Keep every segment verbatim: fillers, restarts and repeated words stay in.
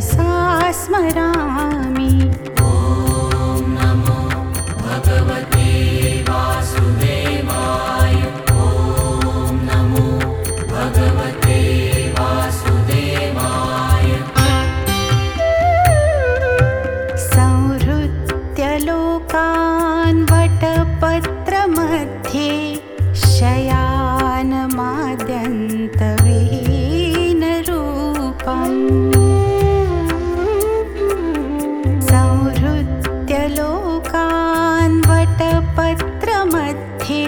मनसा स्मरामि। ॐ नमो भगवते वासुदेवाय। ॐ नमो भगवते वासुदेवाय। संहृत्य लोकान् वटपत्रमध्ये शयानमाद्यन्तविहीनरूपम्। संहृत्य लोकान् वटपत्रमध्ये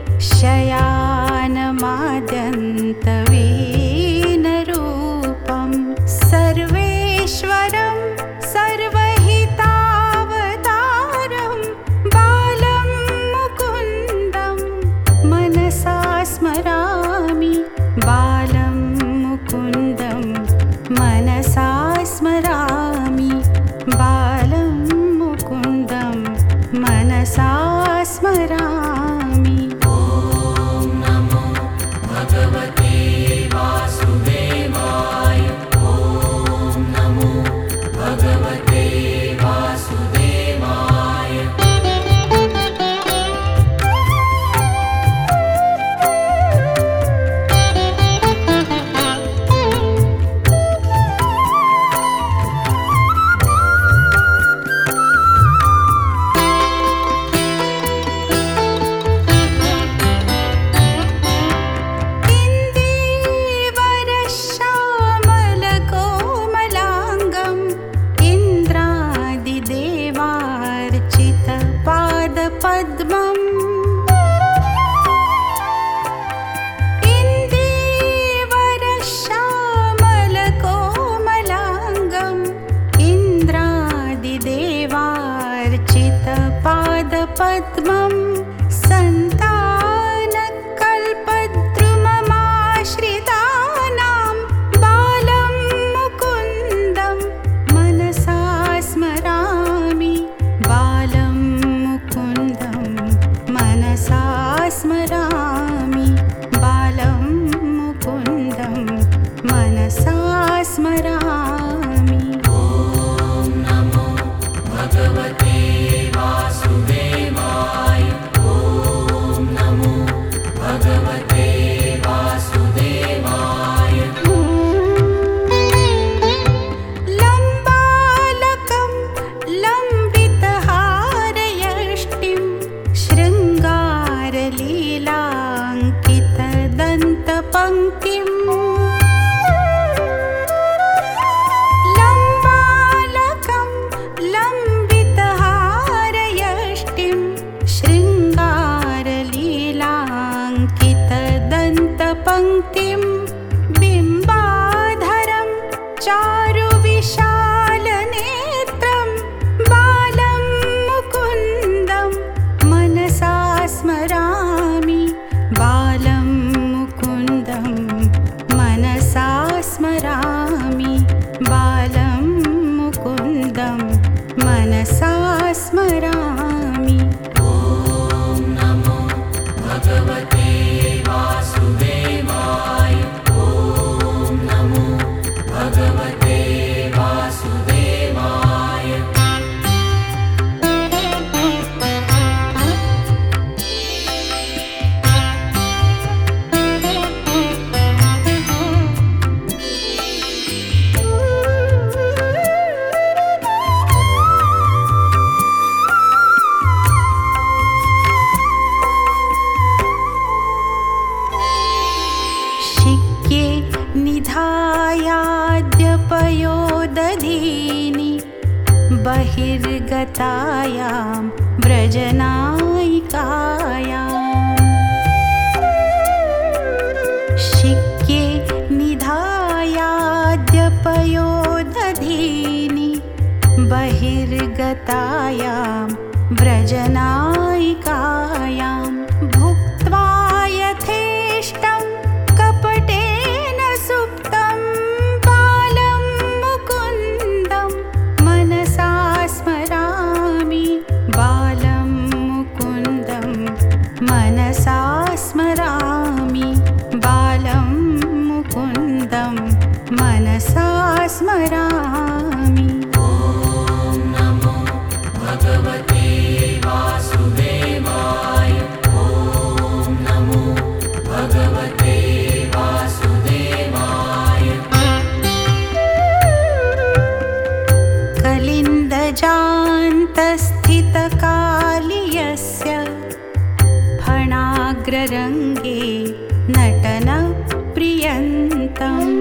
शयानमाद्यन्तविहीनरूपम्। सर्वेश्वरं सर्वहितावतारं बालं मुकुन्दं मनसा स्मरामि। बालं मुकुन्दं मनसा स्मरामि। बालं मुकुन्दं मनसा स्मरामि। ॐ नमो भगवते वासुदेवाय। ॐ नमो भगवते वासुदेवाय। इन्दीवरश्यामलकोमलाङ्गम् इन्द्रादिदेवार्चितपादपद्मम्। इन्दीवरश्यामलकोमलाङ्गम् इन्द्रादिदेवार्चितपादपद्मम्। सन्तानकल्पद्रुममाश्रितानां बालं मुकुन्दं मनसा स्मरामि। बालं मुकुन्दं मनसा स्मरामि। बालं मुकुन्दं मनसा स्मरामि। ॐ नमो भगवते वासुदेवाय। ॐ नमो भगवते वासुदेवाय। लम्बालकं लम्बितहारयष्टिं शृङ्गारलीलाङ्कितदन्तपङ्क्तिम्। लम्बालकं लम्बितहारयष्टिं शृङ्गारलीलाङ्कितदन्तपङ्क्तिम्। बिम्बाधरं चारुविशालनेत्रं बालं मुकुन्दं मनसा स्मरामि। बालं मुकुन्दं मनसा स्मरामि। बालं मुकुन्दं मनसा स्मरामि। ॐ नमो भगवते वासुदेवाय। ॐ नमो भगवते वासुदेवाय। शिक्ये निधायाद्यपयोदधीनि बहिर्गतायां व्रजनायिकायाम्। शिक्ये निधायाद्यपयोदधीनि बहिर्गतायां व्रजनायिकायां। भुक्त्वा यथेष्टं कपटेन सुप्तं बालं मुकुन्दं मनसा स्मरामि। बालं मुकुन्दं मनसा स्मरामि। बालं मुकुन्दं मनसा स्मरामि। कलिन्दजान्तस्थितकालियस्य फणाग्ररङ्गे नटनप्रियन्तम्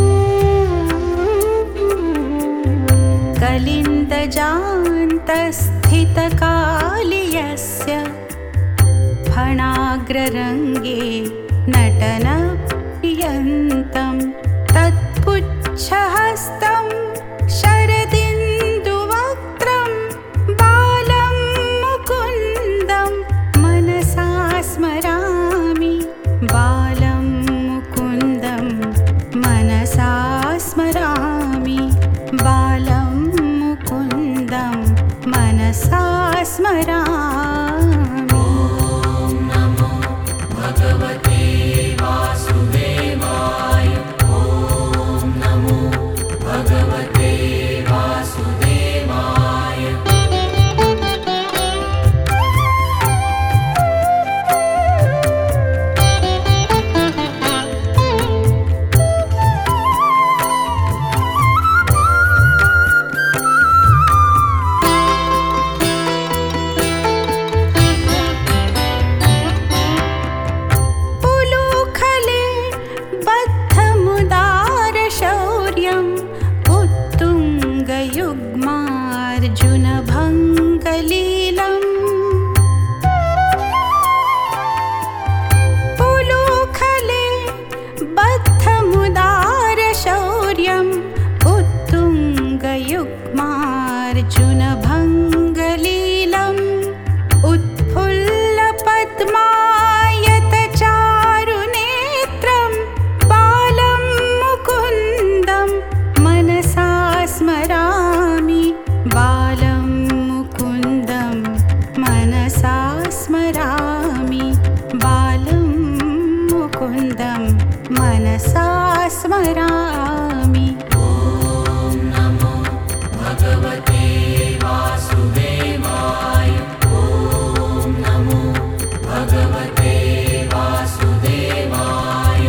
कलिन्दजान्तस्थितकालियस्य फणाग्ररङ्गे नटनप्रियन्तं तत्पुच्छहस्तं शरदिन्दुवक्त्रं बालं मुकुन्दं मनसा स्मरामि बालं मुकुन्दं मनसा स्मरामि बालं मुकुन्दं मनसा स्मरामि। ॐ नमो भगवते वासुदेवाय। ॐ नमो भगवते वासुदेवाय। पुलुखले बद्धमुदारशौर्यम् उत्तुङ्गयुग्मार्जुनभङ्गलीलम् पुलुखले बद्धमुदारशौर्यम् उत्तुङ्गयुग्मार्जुनभङ्गलीलम् उत्फुल्लपद्मायतचारुनेत्रं बालं मुकुन्दं मनसा स्मरामि बालं मुकुन्दं मनसा स्मरामि बालं मुकुन्दं मनसा स्मरामि। ॐ नमो भगवते वासुदेवाय। ॐ नमो भगवते वासुदेवाय।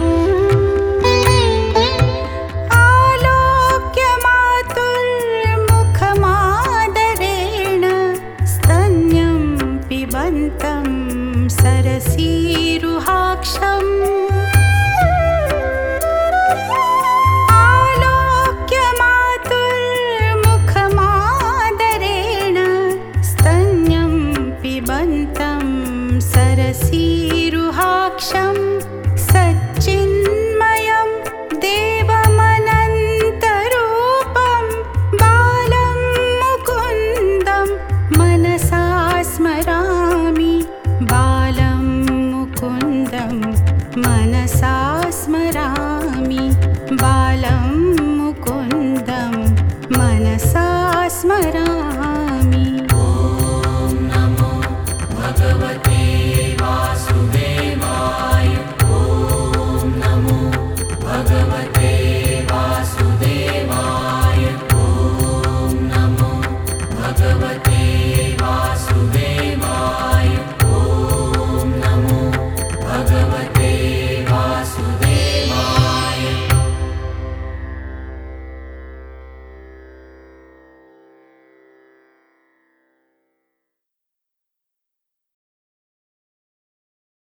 आलोक्यमातुर्मुखमादरेण स्तन्यं पिबन्तं सरसीरुहाक्षम् आलोक्यमातुर्मुखमादरेण स्तन्यं पिबन्तं सरसीरुहाक्षं सच्चिन्मयं देवमनन्तरूपं बालं मुकुन्दं मनसा स्मरामि बालं मुकुन्दं मनसा स्मरामि बालं मुकुन्दं मनसा स्मरामि।